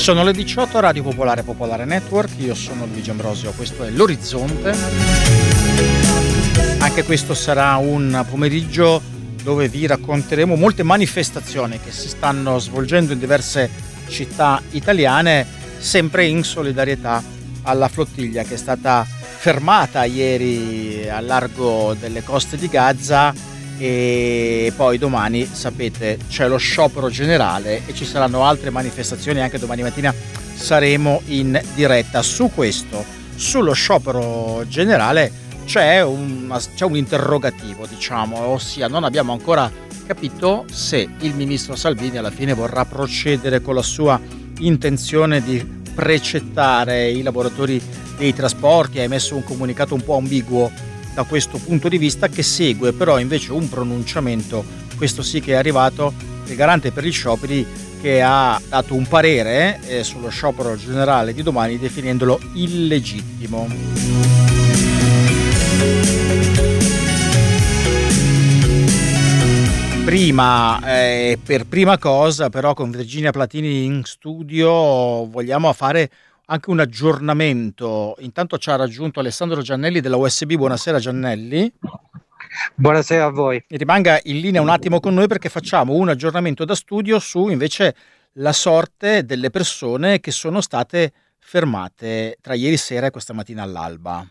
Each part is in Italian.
Sono le 18, Radio Popolare, Popolare Network, io sono Luigi Ambrosio, questo è l'Orizzonte. Anche questo sarà un pomeriggio dove vi racconteremo molte manifestazioni che si stanno svolgendo in diverse città italiane, sempre in solidarietà alla flottiglia che è stata fermata ieri al largo delle coste di Gaza. E poi domani, sapete, c'è lo sciopero generale e ci saranno altre manifestazioni. Anche domani mattina saremo in diretta su questo. Sullo sciopero generale c'è un interrogativo, diciamo, ossia non abbiamo ancora capito se il ministro Salvini alla fine vorrà procedere con la sua intenzione di precettare i lavoratori dei trasporti. Ha emesso un comunicato un po' ambiguo da questo punto di vista, che segue però invece un pronunciamento, questo sì che è arrivato, il garante per gli scioperi, che ha dato un parere sullo sciopero generale di domani definendolo illegittimo. Per prima cosa però con Virginia Platini in studio vogliamo fare anche un aggiornamento. Intanto ci ha raggiunto Alessandro Giannelli della USB. Buonasera Giannelli. Buonasera a voi. E rimanga in linea un attimo con noi perché facciamo un aggiornamento da studio su invece la sorte delle persone che sono state fermate tra ieri sera e questa mattina all'alba.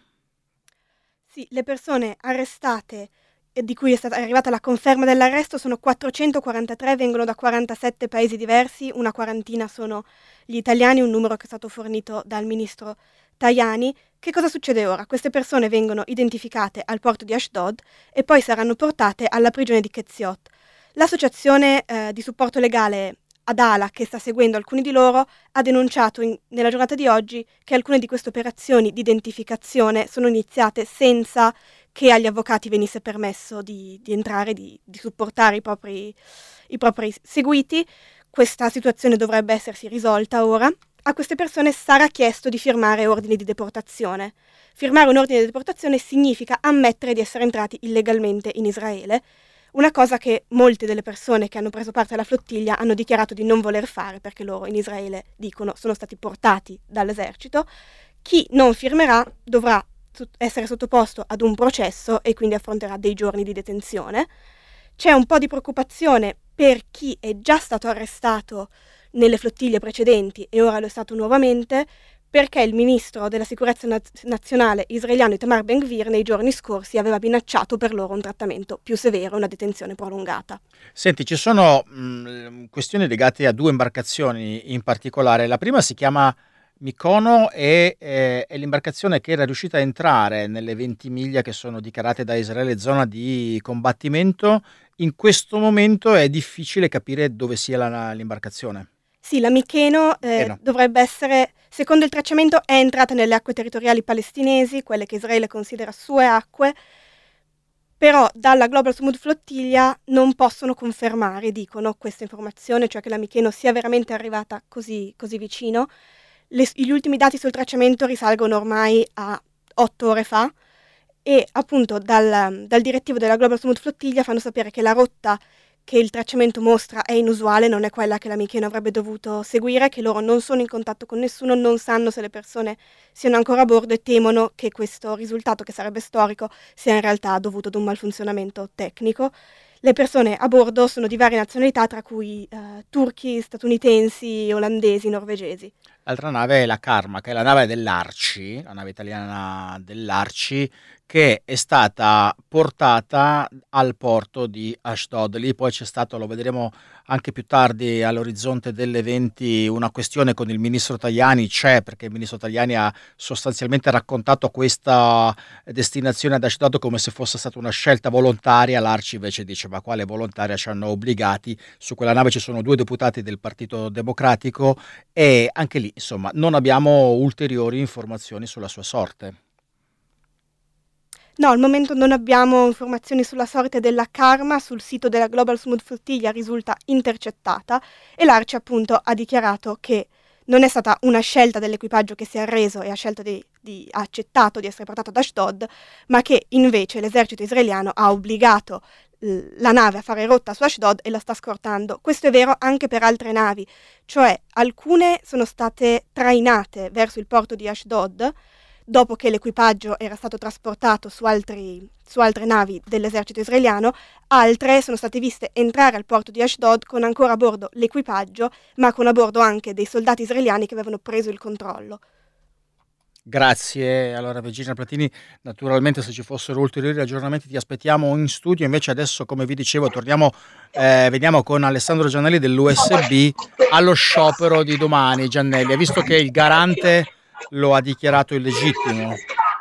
Sì, le persone arrestate e di cui è stata arrivata la conferma dell'arresto sono 443, vengono da 47 paesi diversi, una quarantina sono gli italiani, un numero che è stato fornito dal ministro Tajani. Che cosa succede ora? Queste persone vengono identificate al porto di Ashdod e poi saranno portate alla prigione di Ketziot. L'associazione di supporto legale Adala, che sta seguendo alcuni di loro, ha denunciato nella giornata di oggi che alcune di queste operazioni di identificazione sono iniziate senza che agli avvocati venisse permesso di entrare, di supportare i propri seguiti. Questa situazione dovrebbe essersi risolta ora. A queste persone sarà chiesto di firmare ordini di deportazione. Firmare un ordine di deportazione significa ammettere di essere entrati illegalmente in Israele, una cosa che molte delle persone che hanno preso parte alla flottiglia hanno dichiarato di non voler fare perché loro in Israele, dicono, sono stati portati dall'esercito. Chi non firmerà dovrà essere sottoposto ad un processo e quindi affronterà dei giorni di detenzione. C'è un po' di preoccupazione per chi è già stato arrestato nelle flottiglie precedenti e ora lo è stato nuovamente, perché il ministro della sicurezza nazionale israeliano Itamar Ben-Gvir nei giorni scorsi aveva minacciato per loro un trattamento più severo, una detenzione prolungata. Senti, ci sono questioni legate a due imbarcazioni in particolare. La prima si chiama Mykono e è l'imbarcazione che era riuscita a entrare nelle 20 miglia che sono dichiarate da Israele zona di combattimento. In questo momento è difficile capire dove sia l'imbarcazione. Sì, la Mykono dovrebbe essere, secondo il tracciamento, è entrata nelle acque territoriali palestinesi, quelle che Israele considera sue acque, però dalla Global Smooth Flottiglia non possono confermare, dicono, questa informazione, cioè che la Mykono sia veramente arrivata così vicino. Gli ultimi dati sul tracciamento risalgono ormai a 8 ore fa e appunto dal direttivo della Global Smooth Flottiglia fanno sapere che la rotta che il tracciamento mostra è inusuale, non è quella che la Mykono avrebbe dovuto seguire, che loro non sono in contatto con nessuno, non sanno se le persone siano ancora a bordo e temono che questo risultato, che sarebbe storico, sia in realtà dovuto ad un malfunzionamento tecnico. Le persone a bordo sono di varie nazionalità, tra cui turchi, statunitensi, olandesi, norvegesi. L'altra nave è la Karma, che è la nave dell'Arci, la nave italiana dell'Arci, che è stata portata al porto di Ashdod. Lì poi c'è stato, lo vedremo anche più tardi all'orizzonte delle eventi, una questione con il ministro Tajani, perché il ministro Tajani ha sostanzialmente raccontato questa destinazione ad Ashdod come se fosse stata una scelta volontaria. L'Arci invece dice: ma quale volontaria, ci hanno obbligati. Su quella nave ci sono 2 deputati del Partito Democratico e anche lì, insomma, non abbiamo ulteriori informazioni sulla sua sorte. No, al momento non abbiamo informazioni sulla sorte della Karma. Sul sito della Global Smooth Flottiglia risulta intercettata e l'Arci appunto ha dichiarato che non è stata una scelta dell'equipaggio che si è arreso e ha accettato di essere portato ad Ashdod, ma che invece l'esercito israeliano ha obbligato la nave a fare rotta su Ashdod e la sta scortando. Questo è vero anche per altre navi, cioè alcune sono state trainate verso il porto di Ashdod dopo che l'equipaggio era stato trasportato su altre navi dell'esercito israeliano, altre sono state viste entrare al porto di Ashdod con ancora a bordo l'equipaggio, ma con a bordo anche dei soldati israeliani che avevano preso il controllo. Grazie, allora Virginia Platini, naturalmente se ci fossero ulteriori aggiornamenti ti aspettiamo in studio, invece adesso come vi dicevo veniamo con Alessandro Giannelli dell'USB allo sciopero di domani. Giannelli, ha visto che il garante lo ha dichiarato illegittimo?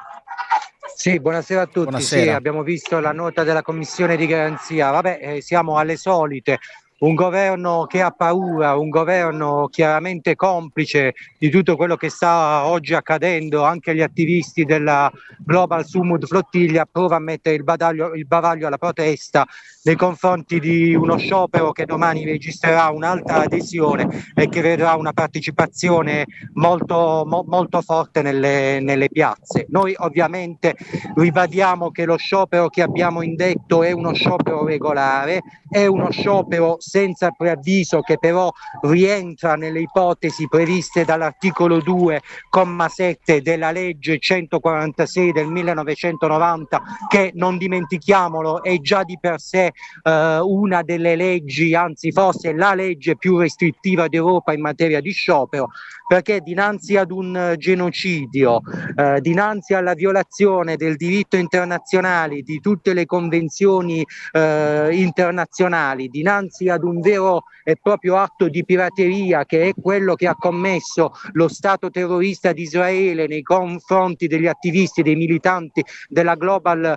Sì, buonasera a tutti. Buonasera. Sì, abbiamo visto la nota della commissione di garanzia. Siamo alle solite. Un governo che ha paura, un governo chiaramente complice di tutto quello che sta oggi accadendo. Anche gli attivisti della Global Sumud Flottiglia prova a mettere il bavaglio alla protesta nei confronti di uno sciopero che domani registrerà un'altra adesione e che vedrà una partecipazione molto forte nelle piazze. Noi ovviamente ribadiamo che lo sciopero che abbiamo indetto è uno sciopero regolare, è uno sciopero senza preavviso che però rientra nelle ipotesi previste dall'articolo 2, comma 7 della legge 146 del 1990, che non dimentichiamolo è già di per sé una delle leggi, anzi forse la legge più restrittiva d'Europa in materia di sciopero, perché dinanzi ad un genocidio, dinanzi alla violazione del diritto internazionale, di tutte le convenzioni internazionali, dinanzi ad un vero e proprio atto di pirateria che è quello che ha commesso lo Stato terrorista di Israele nei confronti degli attivisti, dei militanti della Global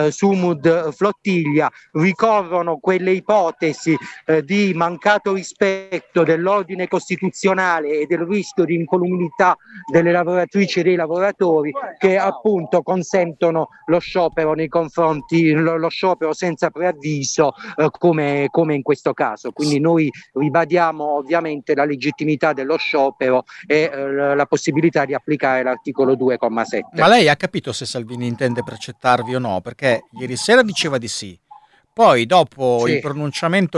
Sumud Flottiglia, ricorrono quelle ipotesi di mancato rispetto dell'ordine costituzionale e del rischio di incolumità delle lavoratrici e dei lavoratori che appunto consentono lo sciopero nei confronti, lo sciopero senza preavviso come in questo caso. Quindi noi ribadiamo ovviamente la legittimità dello sciopero e la possibilità di applicare l'articolo 2,7. Ma lei ha capito se Salvini intende precettarvi o no? Perché ieri sera diceva di sì. Poi dopo il pronunciamento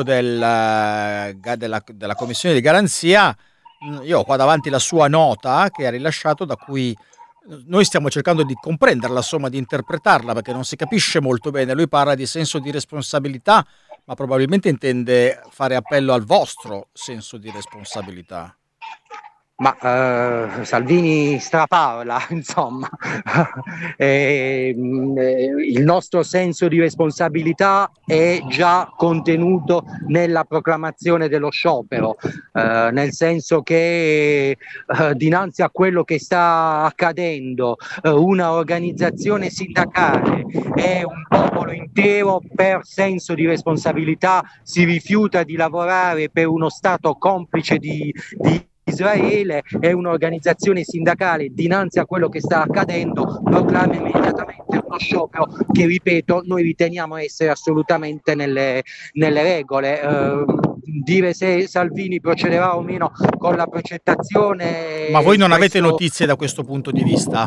della commissione di garanzia, io ho qua davanti la sua nota che ha rilasciato, da cui noi stiamo cercando di comprenderla, insomma di interpretarla, perché non si capisce molto bene. Lui parla di senso di responsabilità, ma probabilmente intende fare appello al vostro senso di responsabilità. Ma Salvini straparla, insomma. Il nostro senso di responsabilità è già contenuto nella proclamazione dello sciopero, nel senso che dinanzi a quello che sta accadendo, una organizzazione sindacale e un popolo intero per senso di responsabilità si rifiuta di lavorare per uno Stato complice di Israele, e un'organizzazione sindacale dinanzi a quello che sta accadendo proclama immediatamente uno sciopero che, ripeto, noi riteniamo essere assolutamente nelle regole. Dire se Salvini procederà o meno con la progettazione. Ma voi non avete notizie da questo punto di vista?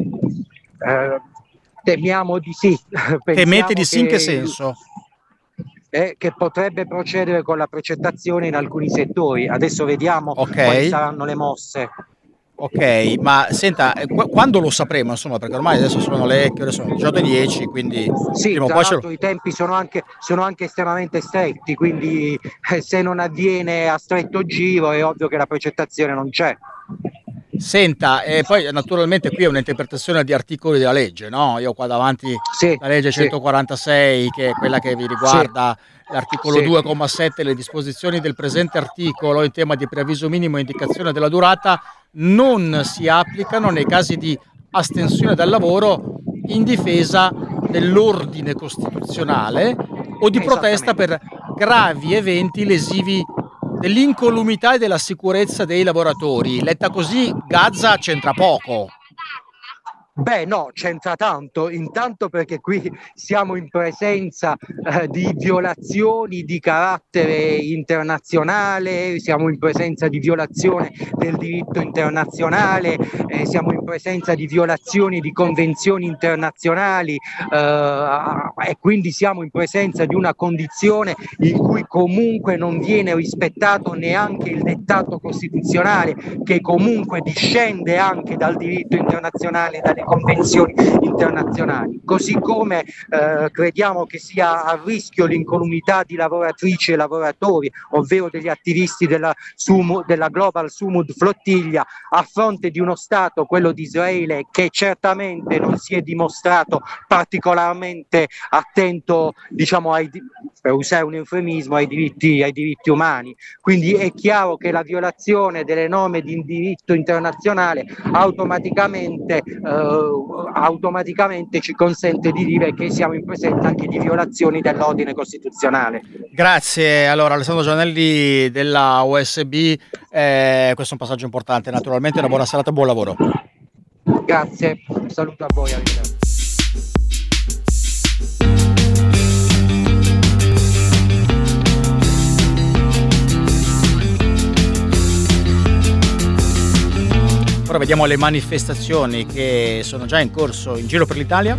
Temiamo di sì. Temete di sì in che senso? Che potrebbe procedere con la progettazione in alcuni settori. Adesso vediamo quali saranno le mosse. Ok, ma senta, quando lo sapremo, insomma, perché ormai adesso sono le 18:10, quindi sì, tra l'altro i tempi sono anche estremamente stretti, quindi se non avviene a stretto giro è ovvio che la progettazione non c'è. Senta, e poi naturalmente qui è un'interpretazione di articoli della legge, no? Io ho qua davanti la legge 146, che è quella che vi riguarda, l'articolo 2,7, le disposizioni del presente articolo in tema di preavviso minimo e indicazione della durata non si applicano nei casi di astensione dal lavoro in difesa dell'ordine costituzionale o di protesta per gravi eventi lesivi dell'incolumità e della sicurezza dei lavoratori. Letta così, Gaza c'entra poco. Beh, no, c'entra tanto, intanto perché qui siamo in presenza di violazioni di carattere internazionale, siamo in presenza di violazione del diritto internazionale, siamo in presenza di violazioni di convenzioni internazionali e quindi siamo in presenza di una condizione in cui comunque non viene rispettato neanche il dettato costituzionale, che comunque discende anche dal diritto internazionale, dalle convenzioni internazionali, così come crediamo che sia a rischio l'incolumità di lavoratrici e lavoratori, ovvero degli attivisti della Global Sumud Flottiglia, a fronte di uno Stato, quello di Israele, che certamente non si è dimostrato particolarmente attento, diciamo, per usare un eufemismo, ai diritti umani. Quindi è chiaro che la violazione delle norme di diritto internazionale automaticamente ci consente di dire che siamo in presenza anche di violazioni dell'ordine costituzionale. Grazie. Allora, Alessandro Gianelli della USB, questo è un passaggio importante. Naturalmente una buona serata e buon lavoro. Grazie, un saluto a voi. Ora vediamo le manifestazioni che sono già in corso in giro per l'Italia.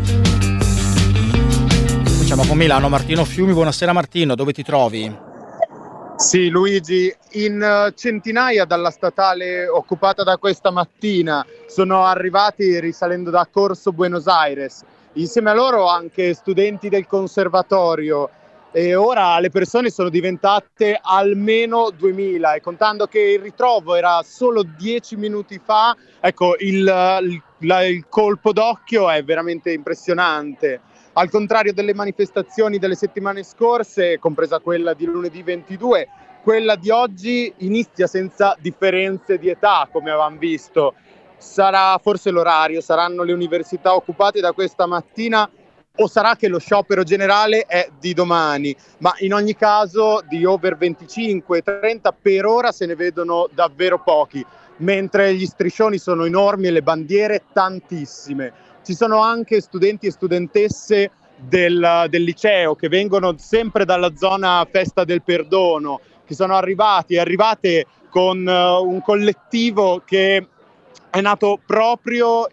Cominciamo con Milano. Martino Fiumi, buonasera Martino, dove ti trovi? Sì, Luigi, in centinaia dalla statale occupata da questa mattina sono arrivati risalendo da Corso Buenos Aires. Insieme a loro anche studenti del conservatorio. E ora le persone sono diventate almeno 2000 e contando che il ritrovo era solo 10 minuti fa, ecco, il colpo d'occhio è veramente impressionante. Al contrario delle manifestazioni delle settimane scorse, compresa quella di lunedì 22, quella di oggi inizia senza differenze di età, come avevamo visto. Sarà forse l'orario, saranno le università occupate da questa mattina, o sarà che lo sciopero generale è di domani, ma in ogni caso di over 25-30 per ora se ne vedono davvero pochi, mentre gli striscioni sono enormi e le bandiere tantissime. Ci sono anche studenti e studentesse del liceo che vengono sempre dalla zona Festa del Perdono, che sono arrivate con un collettivo che è nato proprio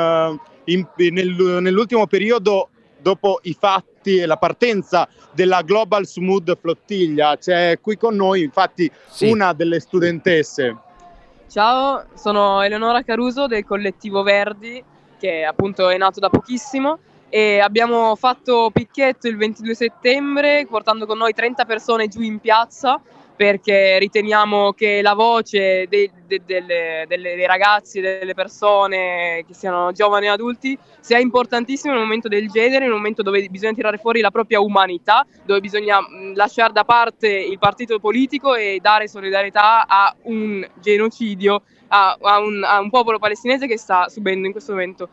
nell'ultimo periodo dopo i fatti e la partenza della Global Sumud Flottiglia. C'è qui con noi infatti una delle studentesse. Ciao, sono Eleonora Caruso del collettivo Verdi, che appunto è nato da pochissimo, e abbiamo fatto picchetto il 22 settembre portando con noi 30 persone giù in piazza, perché riteniamo che la voce dei ragazzi, delle persone, che siano giovani e adulti, sia importantissima in un momento del genere, in un momento dove bisogna tirare fuori la propria umanità, dove bisogna lasciare da parte il partito politico e dare solidarietà a un genocidio, a un popolo palestinese che sta subendo in questo momento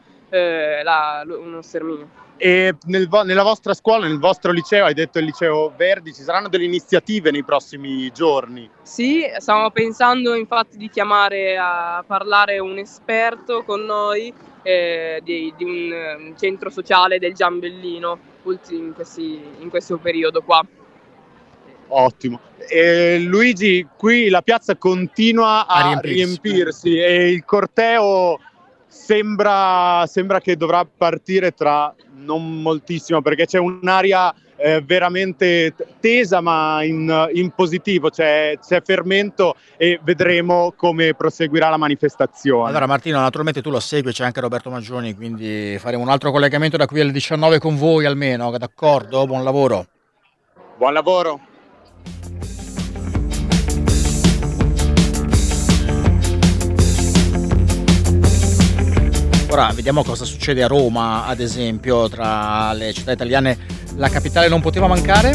uno sterminio. E nella vostra scuola, nel vostro liceo, hai detto il liceo Verdi, ci saranno delle iniziative nei prossimi giorni? Sì, stiamo pensando infatti di chiamare a parlare un esperto con noi di un centro sociale del Giambellino in questo periodo qua. Ottimo. Luigi, qui la piazza continua a riempirsi e il corteo sembra che dovrà partire tra non moltissimo, perché c'è un'aria veramente tesa, ma in positivo, c'è fermento e vedremo come proseguirà la manifestazione. Allora Martino, naturalmente tu lo segui, c'è anche Roberto Maggioni, quindi faremo un altro collegamento da qui alle 19 con voi almeno, d'accordo? Buon lavoro. Buon lavoro. Ora vediamo cosa succede a Roma, ad esempio, tra le città italiane la capitale non poteva mancare.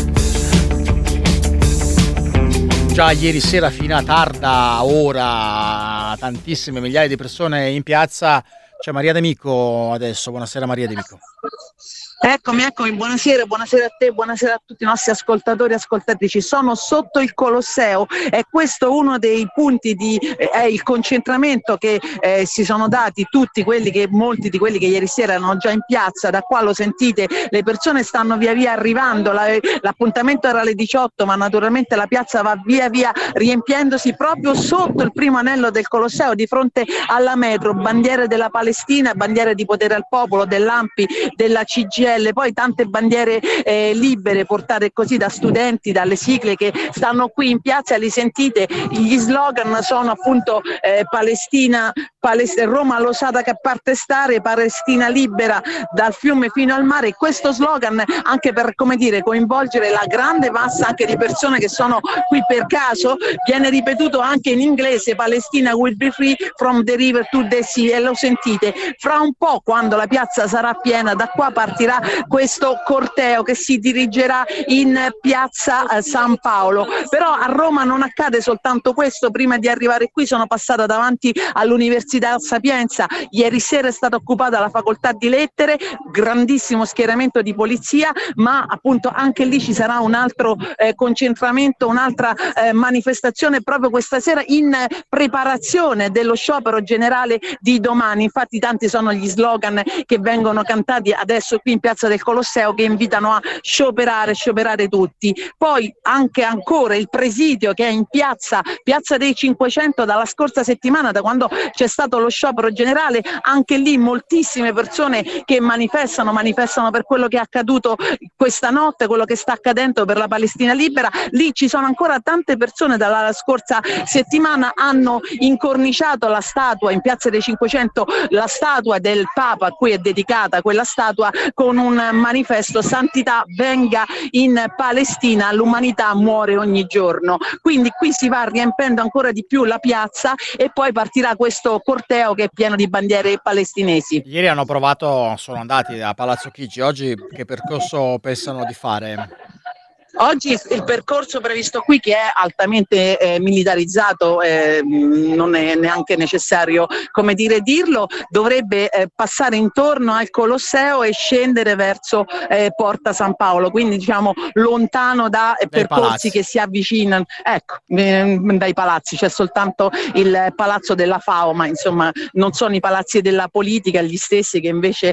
Già ieri sera fino a tarda ora, tantissime migliaia di persone in piazza. C'è Maria De Mico adesso, buonasera Maria De Mico. Eccomi, buonasera a te, buonasera a tutti i nostri ascoltatori e ascoltatrici. Sono sotto il Colosseo e questo è uno dei punti è il concentramento che si sono dati molti di quelli che ieri sera erano già in piazza. Da qua lo sentite, le persone stanno via via arrivando, l'appuntamento era alle 18, ma naturalmente la piazza va via via riempiendosi proprio sotto il primo anello del Colosseo, di fronte alla metro, bandiere della Palestina, bandiere di Potere al Popolo, dell'ANPI, della CGIL, poi tante bandiere libere portate così da studenti, dalle sigle che stanno qui in piazza, li sentite, gli slogan sono appunto Roma lo sa da che parte stare, Palestina libera dal fiume fino al mare. Questo slogan anche per, come dire, coinvolgere la grande massa anche di persone che sono qui per caso, viene ripetuto anche in inglese: Palestina will be free from the river to the sea, e lo sentite. Fra un po', quando la piazza sarà piena, da qua partirà questo corteo che si dirigerà in piazza San Paolo. Però a Roma non accade soltanto questo. Prima di arrivare qui sono passata davanti all'Università Sapienza, ieri sera è stata occupata la facoltà di lettere, grandissimo schieramento di polizia, ma appunto anche lì ci sarà un altro concentramento, un'altra manifestazione proprio questa sera in preparazione dello sciopero generale di domani. Infatti tanti sono gli slogan che vengono cantati adesso qui in piazza del Colosseo, che invitano a scioperare tutti. Poi anche ancora il presidio che è in piazza dei 500 dalla scorsa settimana, da quando c'è stato lo sciopero generale. Anche lì moltissime persone che manifestano per quello che è accaduto questa notte, quello che sta accadendo per la Palestina libera. Lì ci sono ancora tante persone, dalla scorsa settimana hanno incorniciato la statua in piazza dei 500, la statua del Papa, a cui è dedicata quella statua, con un manifesto: santità venga in Palestina, l'umanità muore ogni giorno. Quindi qui si va riempendo ancora di più la piazza e poi partirà questo corteo che è pieno di bandiere palestinesi. Ieri sono andati a Palazzo Chigi, oggi che percorso pensano di fare? Oggi il percorso previsto qui, che è altamente militarizzato, non è neanche necessario dirlo, dovrebbe passare intorno al Colosseo e scendere verso Porta San Paolo, quindi diciamo lontano da percorsi palazzi che si avvicinano, dai palazzi. C'è soltanto il palazzo della FAO, ma insomma non sono i palazzi della politica gli stessi che invece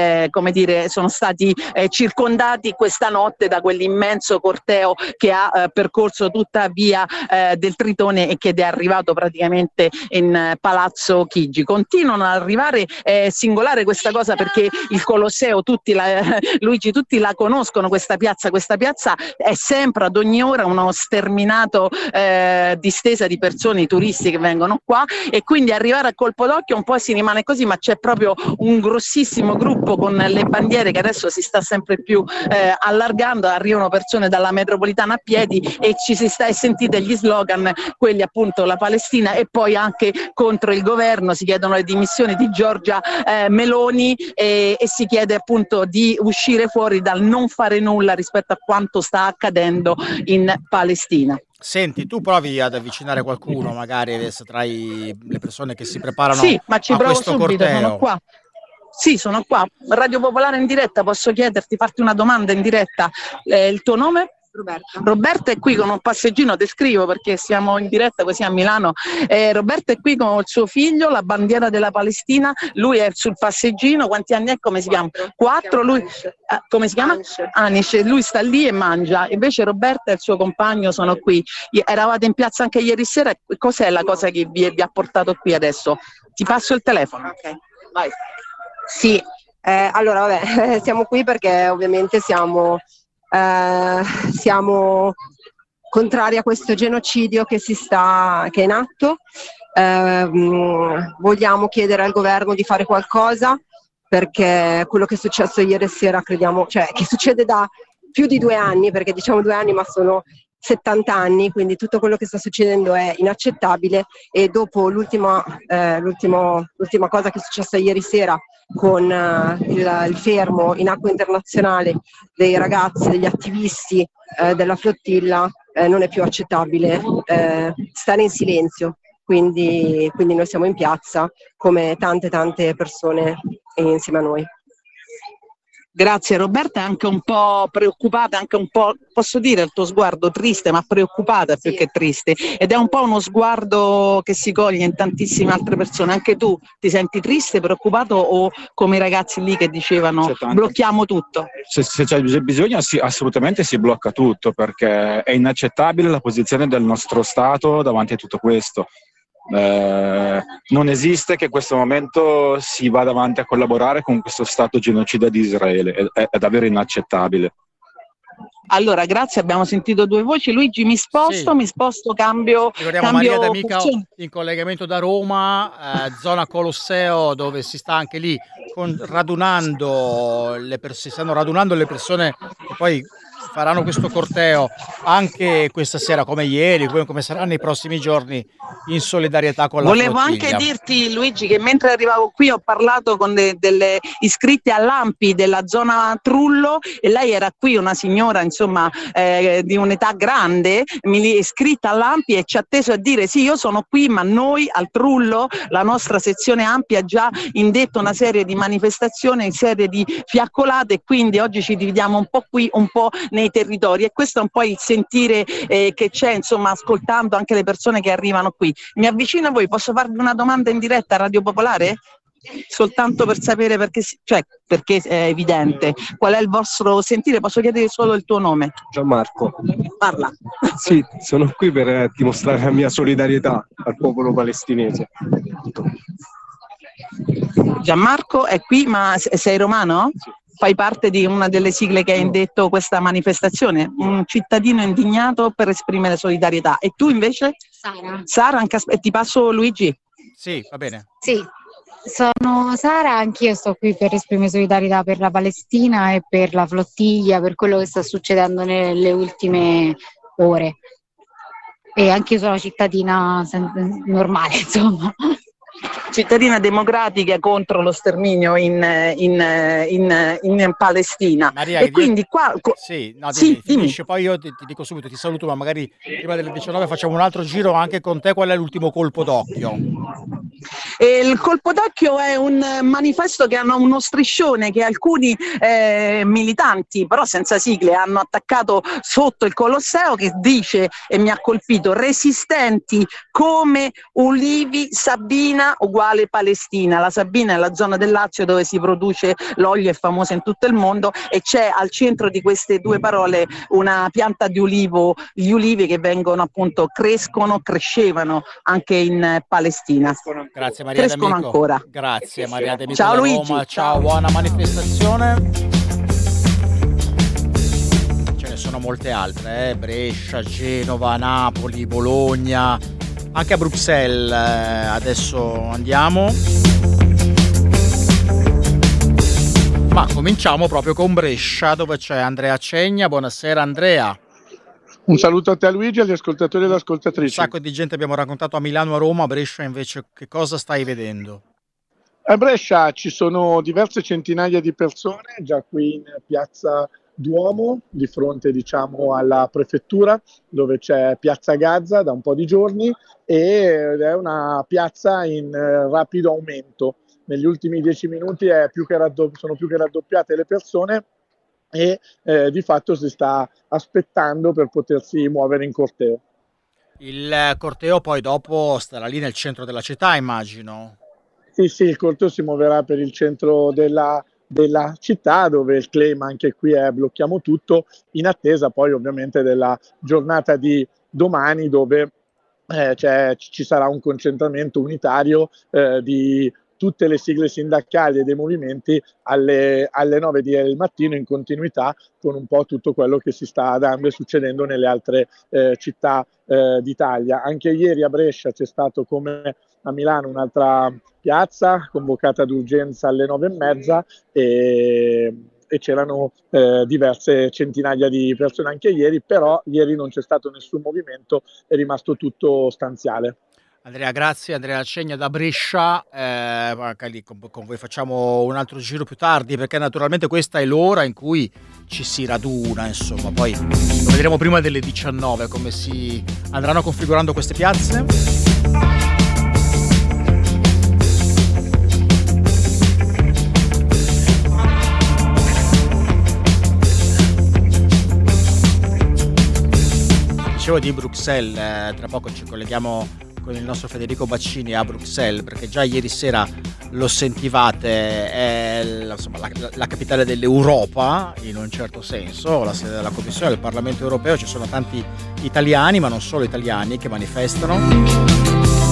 sono stati circondati questa notte da quell'immenso corteo che ha percorso tutta via del Tritone e che è arrivato praticamente in Palazzo Chigi. Continuano ad arrivare, singolare questa cosa, perché il Colosseo Luigi, tutti la conoscono questa piazza è sempre ad ogni ora uno sterminato distesa di persone, turisti che vengono qua, e quindi arrivare a colpo d'occhio un po' si rimane così, ma c'è proprio un grossissimo gruppo con le bandiere che adesso si sta sempre più allargando. Arrivano persone dalla metropolitana a piedi e sentite gli slogan, quelli appunto la Palestina, e poi anche contro il governo. Si chiedono le dimissioni di Giorgia Meloni e si chiede appunto di uscire fuori dal non fare nulla rispetto a quanto sta accadendo in Palestina. Senti, tu provi ad avvicinare qualcuno magari adesso tra le persone che si preparano ma ci a provo questo subito, corteo? sono qua. Sì, sono qua. Radio Popolare in diretta, posso farti una domanda in diretta? Il tuo nome? Roberta è qui con un passeggino, descrivo perché siamo in diretta così a Milano. Roberta è qui con il suo figlio, la bandiera della Palestina, lui è sul passeggino. Quanti anni è? Come si chiama? 4. Lui come si chiama? Anish. Lui sta lì e mangia. Invece Roberta e il suo compagno sono qui. Eravate in piazza anche ieri sera. Cos'è la cosa che vi ha portato qui adesso? Ti passo il telefono. Ok, vai. Sì, allora vabbè, siamo qui perché ovviamente siamo contrari a questo genocidio che è in atto. Vogliamo chiedere al governo di fare qualcosa, perché quello che è successo ieri sera crediamo, che succede da più di 2 anni, perché diciamo 2 anni ma sono 70 anni, quindi tutto quello che sta succedendo è inaccettabile. E dopo l'ultima cosa che è successa ieri sera con il fermo in acqua internazionale dei ragazzi, degli attivisti della flottilla, non è più accettabile stare in silenzio. Quindi noi siamo in piazza come tante persone insieme a noi. Grazie Roberta, è anche un po' preoccupata, anche un po', posso dire, il tuo sguardo triste, ma preoccupata più che triste, ed è un po' uno sguardo che si coglie in tantissime altre persone. Anche tu ti senti triste, preoccupato, o come i ragazzi lì che dicevano blocchiamo tutto? Se c'è bisogno assolutamente si blocca tutto, perché è inaccettabile la posizione del nostro Stato davanti a tutto questo. Non esiste che in questo momento si vada avanti a collaborare con questo Stato genocida di Israele, è davvero inaccettabile. Allora, grazie, abbiamo sentito due voci. Luigi, mi sposto, cambio. Ricordiamo Maria D'Amica in collegamento da Roma, zona Colosseo, dove si sta anche lì radunando si stanno radunando le persone che poi faranno questo corteo anche questa sera, come ieri, come saranno nei prossimi giorni, in solidarietà con la Volevo flottiglia. Anche dirti, Luigi, che mentre arrivavo qui ho parlato con delle iscritte all'ANPI della zona Trullo, e lei era qui, una signora insomma di un'età grande, iscritta all'ANPI, e ci ha atteso a dire sì, io sono qui, ma noi al Trullo, la nostra sezione ANPI ha già indetto una serie di manifestazioni, una serie di fiaccolate, e quindi oggi ci dividiamo un po' qui, un po' nei territori, e questo è un po' il sentire che c'è, insomma, ascoltando anche le persone che arrivano qui. Mi avvicino a voi, posso farvi una domanda in diretta a Radio Popolare? Soltanto per sapere, perché è evidente. Qual è il vostro sentire? Posso chiedere solo il tuo nome? Gianmarco. Parla. Sì, sono qui per dimostrare la mia solidarietà al popolo palestinese. Gianmarco è qui, ma sei romano? Sì. Fai parte di una delle sigle che ha indetto questa manifestazione, un cittadino indignato per esprimere solidarietà. E tu invece? Sara, e ti passo Luigi. Sì, va bene. Sì, sono Sara, anch'io sto qui per esprimere solidarietà per la Palestina e per la flottiglia, per quello che sta succedendo nelle ultime ore. E anche io sono cittadina normale, insomma. Cittadina democratica contro lo sterminio in Palestina. Maria, e quindi qua finisce, poi io ti dico subito, ti saluto, ma magari prima delle 19 facciamo un altro giro anche con te. Qual è l'ultimo colpo d'occhio? Il colpo d'occhio è un manifesto che hanno uno striscione che alcuni militanti, però senza sigle, hanno attaccato sotto il Colosseo, che dice, e mi ha colpito, resistenti come ulivi Sabina uguale Palestina. La Sabina è la zona del Lazio dove si produce l'olio, è famosa in tutto il mondo, e c'è al centro di queste due parole una pianta di ulivo, gli ulivi che vengono appunto crescevano anche in Palestina. Grazie Maria D'Amico. Ancora. Grazie Maria D'Amico. Ciao Luigi. Roma. Ciao, buona manifestazione. Ce ne sono molte altre, Brescia, Genova, Napoli, Bologna, anche a Bruxelles. Adesso andiamo. Ma cominciamo proprio con Brescia, dove c'è Andrea Cegna. Buonasera Andrea. Un saluto a te Luigi e agli ascoltatori e alle ascoltatrici. Un sacco di gente abbiamo raccontato a Milano, a Roma. A Brescia invece che cosa stai vedendo? A Brescia ci sono diverse centinaia di persone già qui in piazza Duomo, di fronte diciamo alla prefettura, dove c'è piazza Gaza da un po' di giorni, ed è una piazza in rapido aumento. Negli ultimi 10 minuti sono più che raddoppiate le persone, e di fatto si sta aspettando per potersi muovere in corteo. Il corteo poi dopo starà lì nel centro della città, immagino. Sì, il corteo si muoverà per il centro della città, dove il claim anche qui è blocchiamo tutto, in attesa poi ovviamente della giornata di domani, dove ci sarà un concentramento unitario di tutte le sigle sindacali e dei movimenti alle 9 del mattino, in continuità con un po' tutto quello che si sta dando e succedendo nelle altre città d'Italia. Anche ieri a Brescia c'è stato, come a Milano, un'altra piazza convocata d'urgenza alle 9:30, e c'erano diverse centinaia di persone anche ieri, però ieri non c'è stato nessun movimento, è rimasto tutto stanziale. Andrea, grazie. Andrea Cegna da Brescia. Con voi facciamo un altro giro più tardi, perché naturalmente questa è l'ora in cui ci si raduna, insomma. Poi lo vedremo prima delle 19 come si andranno configurando queste piazze. Dicevo di Bruxelles, tra poco ci colleghiamo con il nostro Federico Baccini a Bruxelles, perché già ieri sera lo sentivate, è la capitale dell'Europa in un certo senso, la sede della Commissione del Parlamento Europeo. Ci sono tanti italiani, ma non solo italiani, che manifestano.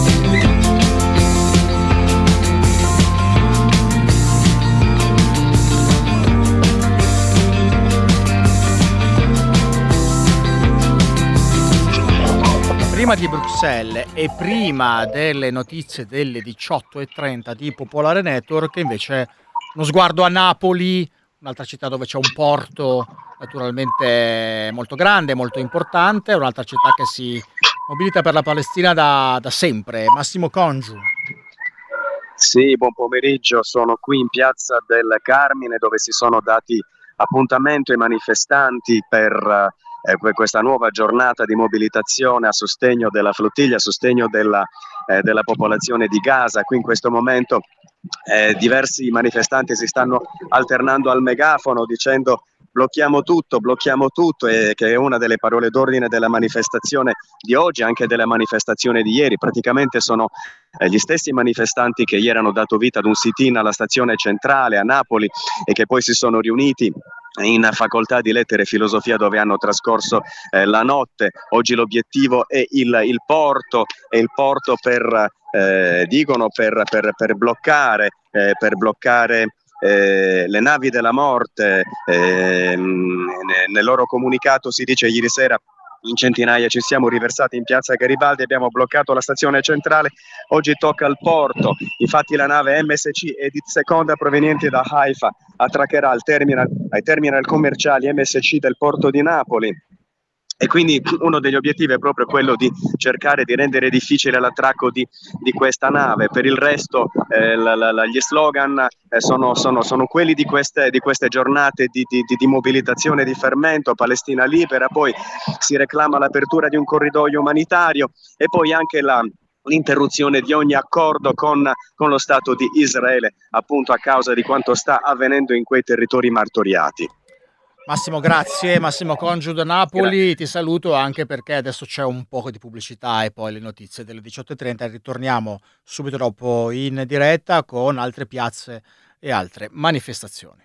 Prima di Bruxelles e prima delle notizie delle 18:30 di Popolare Network, invece uno sguardo a Napoli, un'altra città dove c'è un porto naturalmente molto grande, molto importante, un'altra città che si mobilita per la Palestina da sempre. Massimo Congiu. Sì, buon pomeriggio, sono qui in piazza del Carmine, dove si sono dati appuntamento ai manifestanti per questa nuova giornata di mobilitazione a sostegno della flottiglia, a sostegno della popolazione di Gaza. Qui in questo momento diversi manifestanti si stanno alternando al megafono dicendo blocchiamo tutto, che è una delle parole d'ordine della manifestazione di oggi, anche della manifestazione di ieri. Praticamente sono gli stessi manifestanti che ieri hanno dato vita ad un sit-in alla stazione centrale a Napoli e che poi si sono riuniti in facoltà di lettere e filosofia, dove hanno trascorso la notte. Oggi l'obiettivo è il porto per bloccare le navi della morte. Nel loro comunicato si dice: ieri sera in centinaia ci siamo riversati in piazza Garibaldi, abbiamo bloccato la stazione centrale, oggi tocca al porto. Infatti la nave MSC Edith Seconda, proveniente da Haifa, attraccherà ai terminal commerciali MSC del porto di Napoli. E quindi uno degli obiettivi è proprio quello di cercare di rendere difficile l'attracco di questa nave. Per il resto gli slogan sono quelli di queste giornate di mobilitazione, di fermento. Palestina libera, poi si reclama l'apertura di un corridoio umanitario e poi anche l'interruzione di ogni accordo con lo Stato di Israele, appunto a causa di quanto sta avvenendo in quei territori martoriati. Massimo, grazie. Massimo Congiu da Napoli, ti saluto anche perché adesso c'è un po' di pubblicità e poi le notizie delle 18:30. Ritorniamo subito dopo in diretta con altre piazze e altre manifestazioni.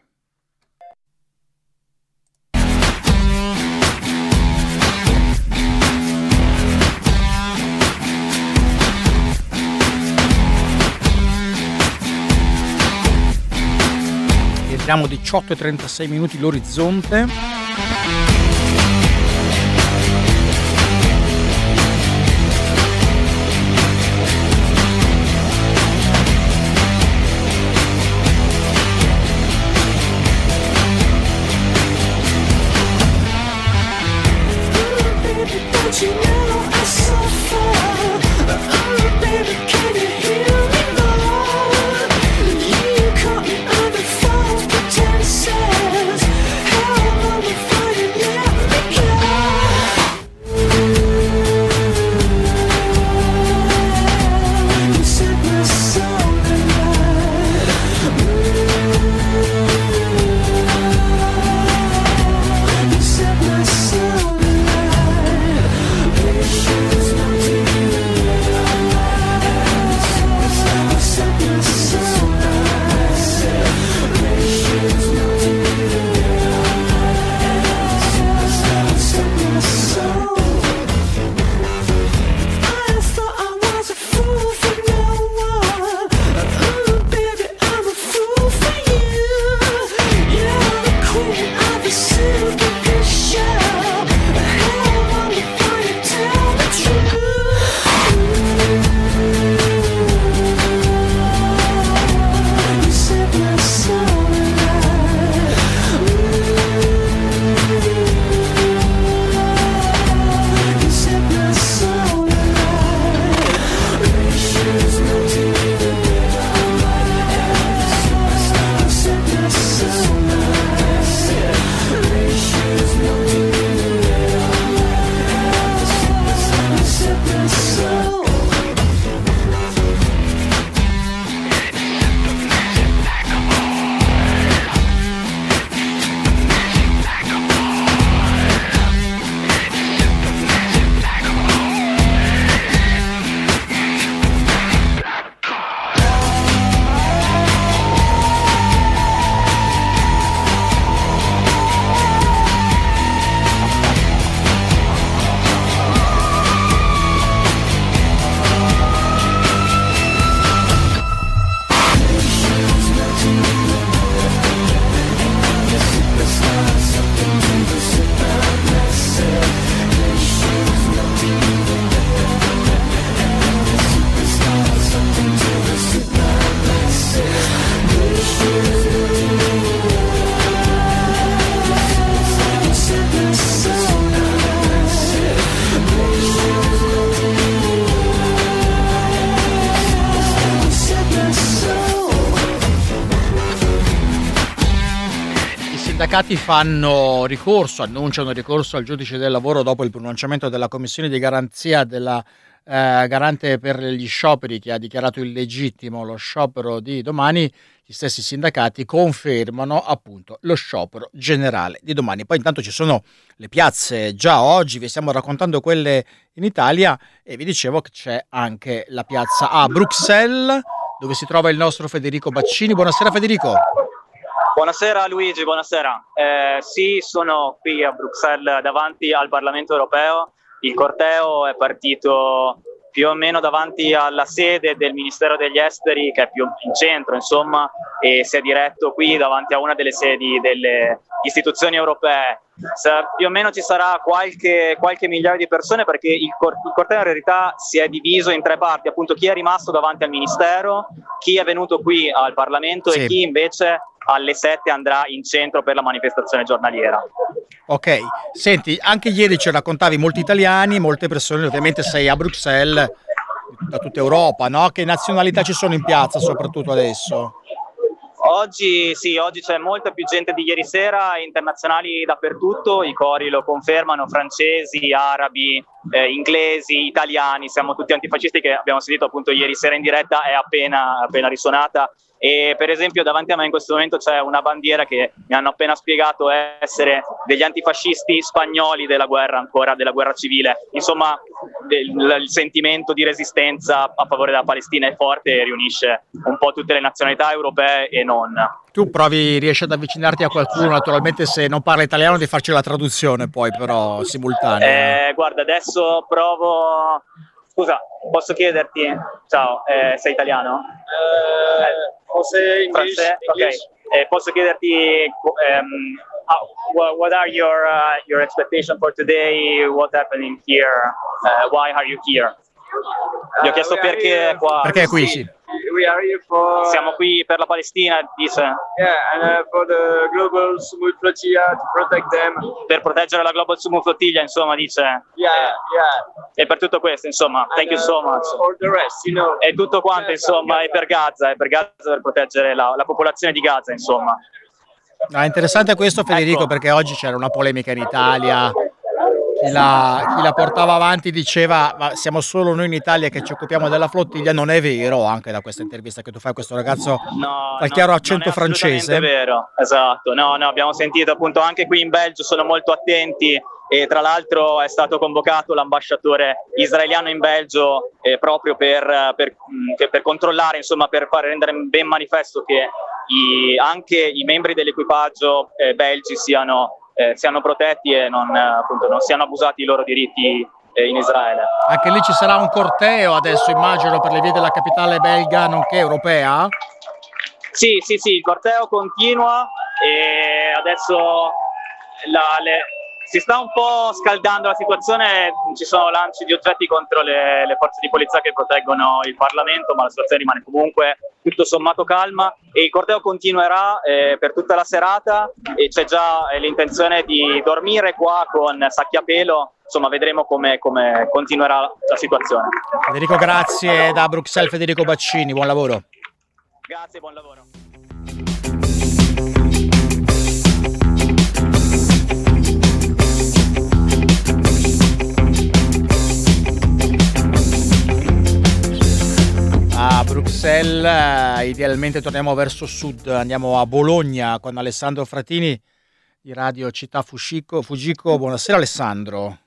Abbiamo 18:36 minuti l'orizzonte. sindacati annunciano ricorso al giudice del lavoro dopo il pronunciamento della commissione di garanzia della garante per gli scioperi, che ha dichiarato illegittimo lo sciopero di domani. Gli stessi sindacati confermano appunto lo sciopero generale di domani. Poi intanto ci sono le piazze già oggi, vi stiamo raccontando quelle in Italia, e vi dicevo che c'è anche la piazza a Bruxelles, dove si trova il nostro Federico Baccini. Buonasera Federico. Buonasera Luigi, buonasera. Sì, sono qui a Bruxelles davanti al Parlamento europeo. Il corteo è partito più o meno davanti alla sede del Ministero degli Esteri, che è più in centro, insomma, e si è diretto qui davanti a una delle sedi delle istituzioni europee. Più o meno ci sarà qualche migliaio di persone, perché il corteo in realtà si è diviso in tre parti, appunto chi è rimasto davanti al Ministero, chi è venuto qui al Parlamento e chi invece alle 7 andrà in centro per la manifestazione giornaliera. Ok, senti, anche ieri ci raccontavi molti italiani, molte persone, ovviamente sei a Bruxelles, da tutta Europa, no? Che nazionalità ci sono in piazza soprattutto adesso? Oggi c'è molta più gente di ieri sera, internazionali dappertutto, i cori lo confermano, francesi, arabi, inglesi, italiani, siamo tutti antifascisti, che abbiamo sentito appunto ieri sera in diretta, è appena risuonata. E per esempio davanti a me in questo momento c'è una bandiera che mi hanno appena spiegato essere degli antifascisti spagnoli della guerra civile. Insomma, il sentimento di resistenza a favore della Palestina è forte e riunisce un po' tutte le nazionalità europee e non. Tu riesci ad avvicinarti a qualcuno, naturalmente se non parla italiano, di farci la traduzione poi però simultanea. Guarda, adesso provo. Scusa, posso chiederti? Ciao, sei italiano? English. Ok. Posso chiederti what are your expectations for today? What's happening here? Why are you here? Gli ho chiesto perché qua. Perché qui sì. Siamo qui per la Palestina, dice. And for the Global Summit Flotilla to protect them. Per proteggere la Global Summit Flotilla, insomma, dice. E per tutto questo, insomma, thank you so much. All the rest, E tutto quanto, insomma, è per Gaza, per proteggere la popolazione di Gaza, insomma. No, è interessante questo, Federico, perché oggi c'era una polemica in Italia. Chi la portava avanti diceva: ma siamo solo noi in Italia che ci occupiamo della flottiglia. Non è vero, anche da questa intervista che tu fai a questo ragazzo dal chiaro accento francese. È vero, esatto. No, abbiamo sentito appunto anche qui in Belgio sono molto attenti, e tra l'altro è stato convocato l'ambasciatore israeliano in Belgio proprio per controllare, insomma, per far rendere ben manifesto che anche i membri dell'equipaggio belgi siano protetti e non siano abusati i loro diritti in Israele. Anche lì ci sarà un corteo adesso, immagino, per le vie della capitale belga nonché europea? Sì, il corteo continua e adesso si sta un po' scaldando la situazione, ci sono lanci di oggetti contro le forze di polizia che proteggono il Parlamento, ma la situazione rimane comunque tutto sommato calma e il corteo continuerà per tutta la serata e c'è già l'intenzione di dormire qua con sacchi a pelo, insomma vedremo come continuerà la situazione. Federico, grazie. Da Bruxelles Federico Baccini, buon lavoro. Grazie, buon lavoro. A Bruxelles, idealmente torniamo verso sud, andiamo a Bologna con Alessandro Fratini di Radio Città Fugico. Buonasera Alessandro.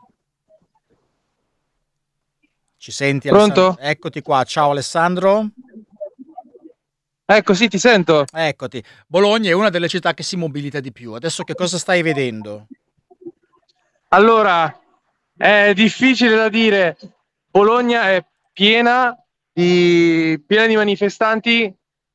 Ci senti? Pronto? Alessandro? Eccoti qua, ciao Alessandro. Ecco, sì, ti sento. Eccoti. Bologna è una delle città che si mobilita di più. Adesso che cosa stai vedendo? Allora, è difficile da dire. Bologna è piena di manifestanti,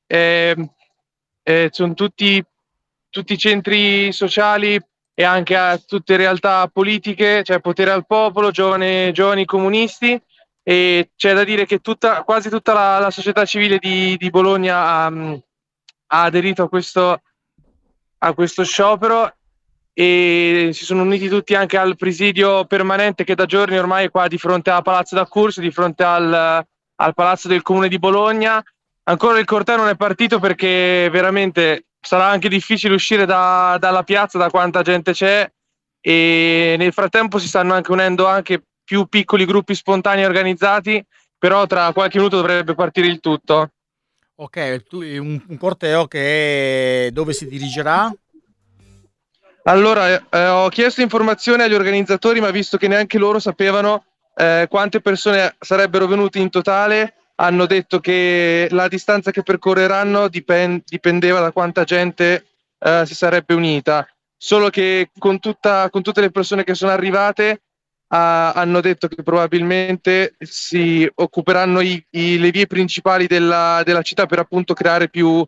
sono tutti centri sociali e anche a tutte realtà politiche, cioè Potere al Popolo, giovani comunisti, e c'è da dire che quasi tutta la società civile di Bologna ha aderito a questo sciopero e si sono uniti tutti anche al presidio permanente che da giorni ormai è qua di fronte a Palazzo d'Accursio, di fronte al Palazzo del Comune di Bologna. Ancora il corteo non è partito perché veramente sarà anche difficile uscire dalla piazza, da quanta gente c'è, e nel frattempo si stanno anche unendo anche più piccoli gruppi spontanei organizzati, però tra qualche minuto dovrebbe partire il tutto. Ok, un corteo che dove si dirigerà? Allora, ho chiesto informazioni agli organizzatori, ma visto che neanche loro sapevano quante persone sarebbero venute in totale, hanno detto che la distanza che percorreranno dipendeva da quanta gente si sarebbe unita. Solo che con tutte le persone che sono arrivate hanno detto che probabilmente si occuperanno le vie principali della città per appunto creare più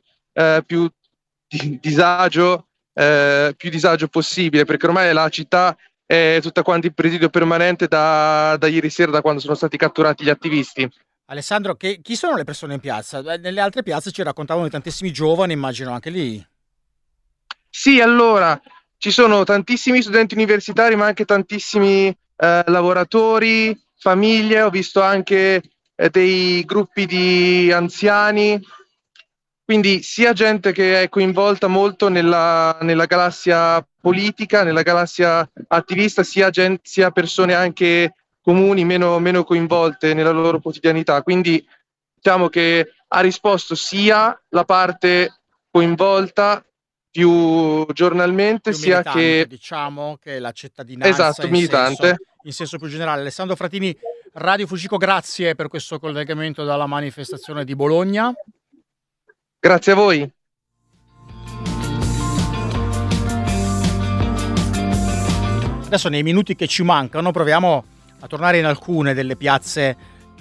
disagio possibile, perché ormai la città è tutta quanta in presidio permanente da ieri sera, da quando sono stati catturati gli attivisti. Alessandro, chi sono le persone in piazza? Nelle altre piazze ci raccontavano di tantissimi giovani, immagino anche lì. Sì, allora, ci sono tantissimi studenti universitari, ma anche tantissimi lavoratori, famiglie, ho visto anche dei gruppi di anziani, quindi sia gente che è coinvolta molto nella galassia politica, nella galassia attivista, sia persone anche comuni, meno coinvolte nella loro quotidianità. Quindi diciamo che ha risposto sia la parte coinvolta più giornalmente, più sia che diciamo che la cittadinanza, esatto, militante, in senso più generale. Alessandro Fratini, Radio Fucico, grazie per questo collegamento dalla manifestazione di Bologna. Grazie a voi. Adesso, nei minuti che ci mancano, proviamo a tornare in alcune delle piazze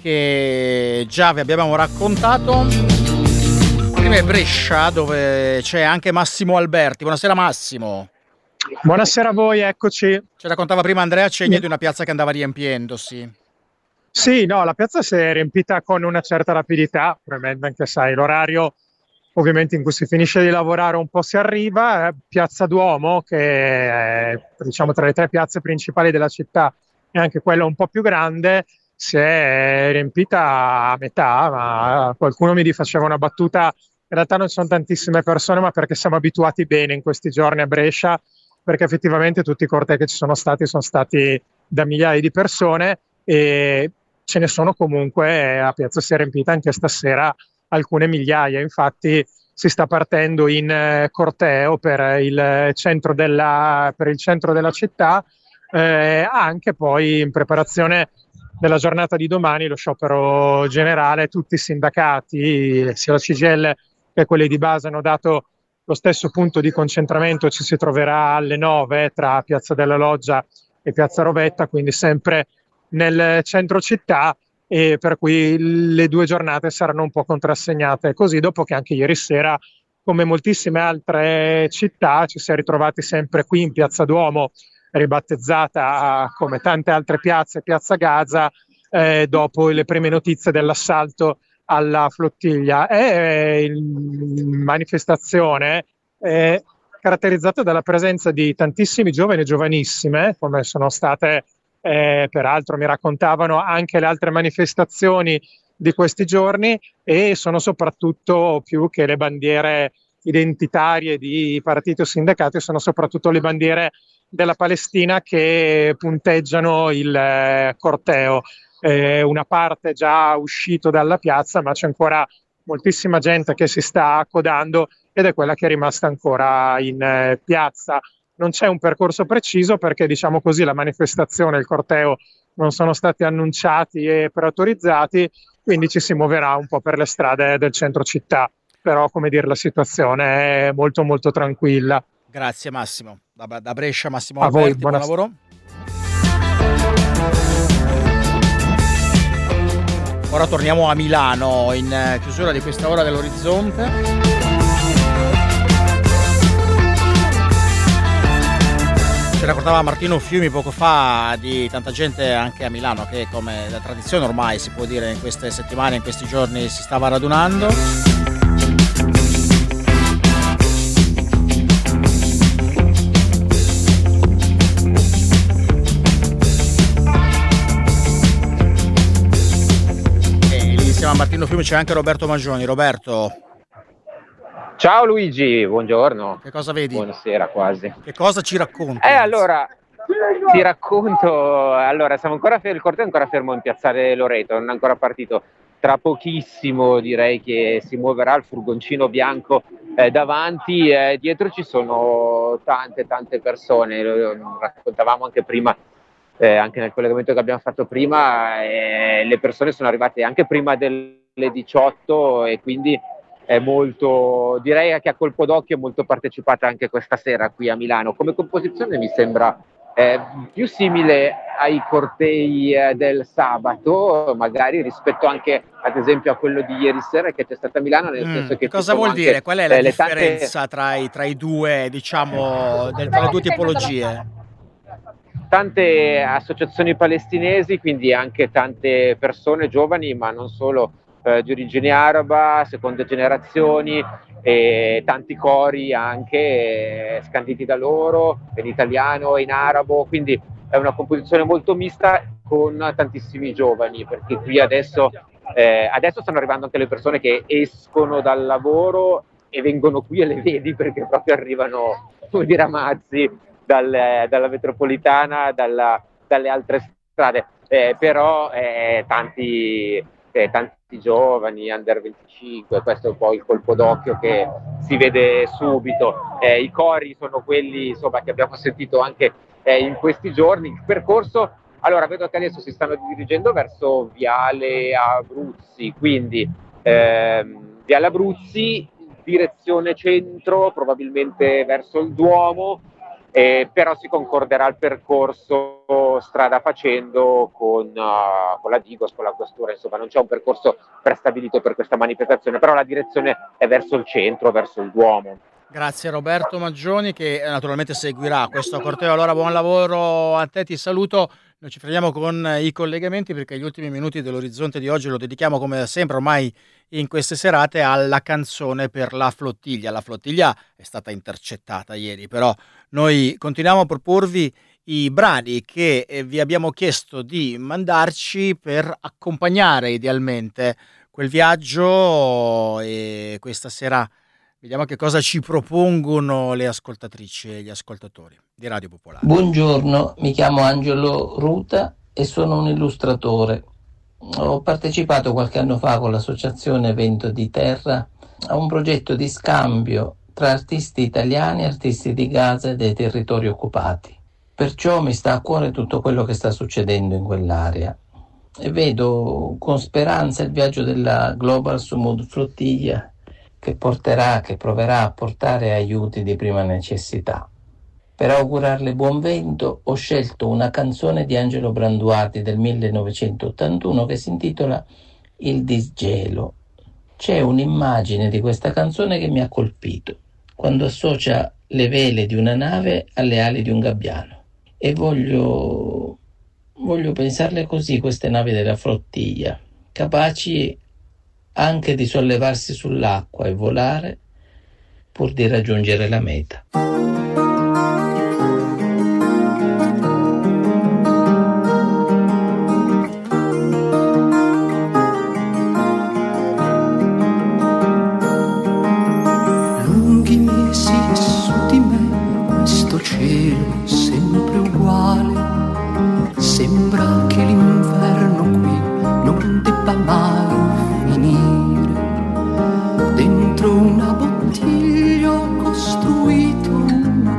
che già vi abbiamo raccontato. Prima è Brescia, dove c'è anche Massimo Alberti. Buonasera Massimo. Buonasera a voi, eccoci. Ci raccontava prima Andrea Cegni di una piazza che andava riempiendosi. Sì, no, la piazza si è riempita con una certa rapidità, probabilmente anche sai, l'orario ovviamente in cui si finisce di lavorare un po' si arriva. Piazza Duomo, che è diciamo tra le tre piazze principali della città, e anche quella un po' più grande, si è riempita a metà, ma qualcuno mi faceva una battuta. In realtà non ci sono tantissime persone, ma perché siamo abituati bene in questi giorni a Brescia, perché effettivamente tutti i cortei che ci sono stati da migliaia di persone, e ce ne sono comunque, la piazza si è riempita anche stasera alcune migliaia. Infatti si sta partendo in corteo per il centro della città, anche poi in preparazione della giornata di domani, lo sciopero generale. Tutti i sindacati, sia la CGIL che quelli di base, hanno dato lo stesso punto di concentramento. Ci si troverà alle 9 tra Piazza della Loggia e Piazza Rovetta, quindi sempre nel centro città, e per cui le due giornate saranno un po' contrassegnate. Così, dopo che anche ieri sera, come moltissime altre città, ci si è ritrovati sempre qui in Piazza Duomo, ribattezzata come tante altre piazze, Piazza Gaza, dopo le prime notizie dell'assalto alla flottiglia. E la manifestazione è caratterizzata dalla presenza di tantissimi giovani e giovanissime, come sono state peraltro, mi raccontavano, anche le altre manifestazioni di questi giorni, e sono soprattutto, più che le bandiere identitarie di partiti o sindacati, sono soprattutto le bandiere della Palestina che punteggiano il corteo. Una parte già uscito dalla piazza, ma c'è ancora moltissima gente che si sta accodando, ed è quella che è rimasta ancora in piazza. Non c'è un percorso preciso, perché diciamo così la manifestazione e il corteo non sono stati annunciati e preautorizzati, quindi ci si muoverà un po' per le strade del centro città. Però, come dire, la situazione è molto molto tranquilla. Grazie Massimo. Da Brescia Massimo a Alberti, voi, buon lavoro. Ora torniamo a Milano, in chiusura di questa ora dell'orizzonte. Ci raccontava Martino Fiumi poco fa di tanta gente anche a Milano che, come da tradizione ormai si può dire, in queste settimane, in questi giorni si stava radunando. E lì insieme a Martino Fiumi c'è anche Roberto Magioni. Roberto. Ciao Luigi, buongiorno. Che cosa vedi? Buonasera quasi. Che cosa ci racconti? Allora, ti racconto, siamo ancora il corteo è ancora fermo in Piazzale Loreto, non è ancora partito. Tra pochissimo direi che si muoverà il furgoncino bianco davanti, dietro ci sono tante persone, lo raccontavamo anche prima, anche nel collegamento che abbiamo fatto prima, le persone sono arrivate anche prima delle 18 e quindi è molto, direi che a colpo d'occhio è molto partecipata anche questa sera qui a Milano. Come composizione mi sembra più simile ai cortei del sabato, magari rispetto anche ad esempio a quello di ieri sera che c'è stata a Milano, nel senso che cosa vuol dire? Qual è la differenza tra i due, diciamo, tra le due tipologie? Tante associazioni palestinesi, quindi anche tante persone giovani, ma non solo, di origine araba, seconde generazioni, e tanti cori anche scanditi da loro in italiano e in arabo, quindi è una composizione molto mista con tantissimi giovani, perché qui adesso stanno arrivando anche le persone che escono dal lavoro e vengono qui e le vedi perché proprio arrivano, come dire, a mazzi dalla metropolitana, dalle altre strade, però tanti giovani, under 25, questo è un po' il colpo d'occhio che si vede subito. I cori sono quelli, insomma, che abbiamo sentito anche in questi giorni. Il percorso, allora, vedo che adesso si stanno dirigendo verso Viale Abruzzi, quindi Viale Abruzzi, direzione centro, probabilmente verso il Duomo, però si concorderà il percorso strada facendo con la Digos, con la questura, insomma non c'è un percorso prestabilito per questa manifestazione, però la direzione è verso il centro, verso il Duomo. Grazie Roberto Maggioni che naturalmente seguirà questo corteo. Allora buon lavoro a te, ti saluto. Noi ci fermiamo con i collegamenti perché gli ultimi minuti dell'Orizzonte di oggi lo dedichiamo come sempre ormai in queste serate alla canzone per la flottiglia. La flottiglia è stata intercettata ieri, però noi continuiamo a proporvi i brani che vi abbiamo chiesto di mandarci per accompagnare idealmente quel viaggio, e questa sera vediamo che cosa ci propongono le ascoltatrici e gli ascoltatori di Radio Popolare. Buongiorno, mi chiamo Angelo Ruta e sono un illustratore. Ho partecipato qualche anno fa con l'associazione Vento di Terra a un progetto di scambio tra artisti italiani e artisti di Gaza e dei territori occupati. Perciò mi sta a cuore tutto quello che sta succedendo in quell'area e vedo con speranza il viaggio della Global Sumud Flottiglia che proverà a portare aiuti di prima necessità. Per augurarle buon vento ho scelto una canzone di Angelo Branduardi del 1981 che si intitola Il disgelo. C'è un'immagine di questa canzone che mi ha colpito, quando associa le vele di una nave alle ali di un gabbiano. E voglio pensarle così, queste navi della flottiglia, capaci anche di sollevarsi sull'acqua e volare pur di raggiungere la meta. Lunghi mesi su di me, questo cielo sempre uguale, sembra che l'inverno qui non debba mai finire. Dentro una bottiglia ho costruito una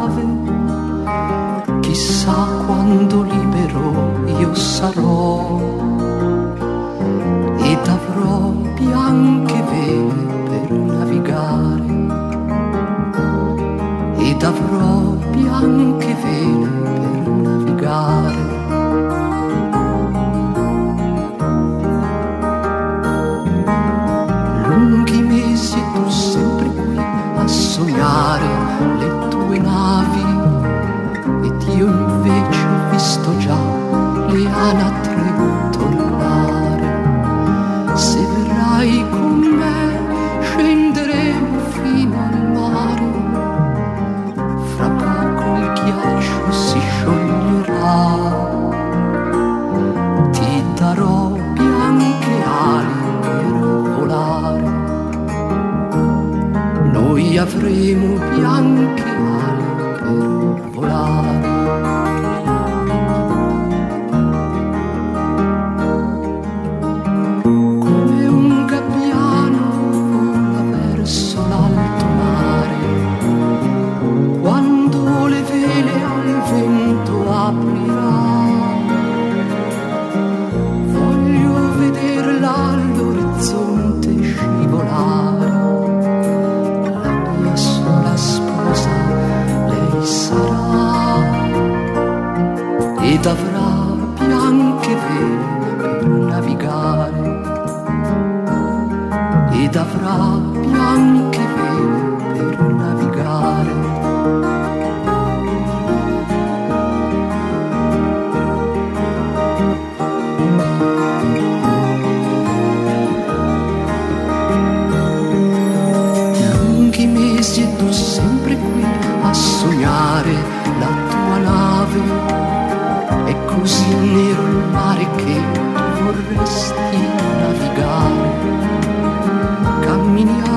nave, chissà quando libero io sarò ed avrò bianche vele per navigare, ed avrò bianche vele per navigare. Lunghi mesi tu sempre qui a sognare le tue navi, ed io invece ho visto già le anatre tornare. Se verrai con me scenderemo fino al mare, fra poco il ghiaccio si scioglierà, ti darò bianche ali per volare. ed avrà bianche vele per navigare, ed avrà bianche vele per navigare. Lunghi mesi e tu sempre qui a sognare la tua nave, è così nero il mare che tu vorresti navigare. Camminiamo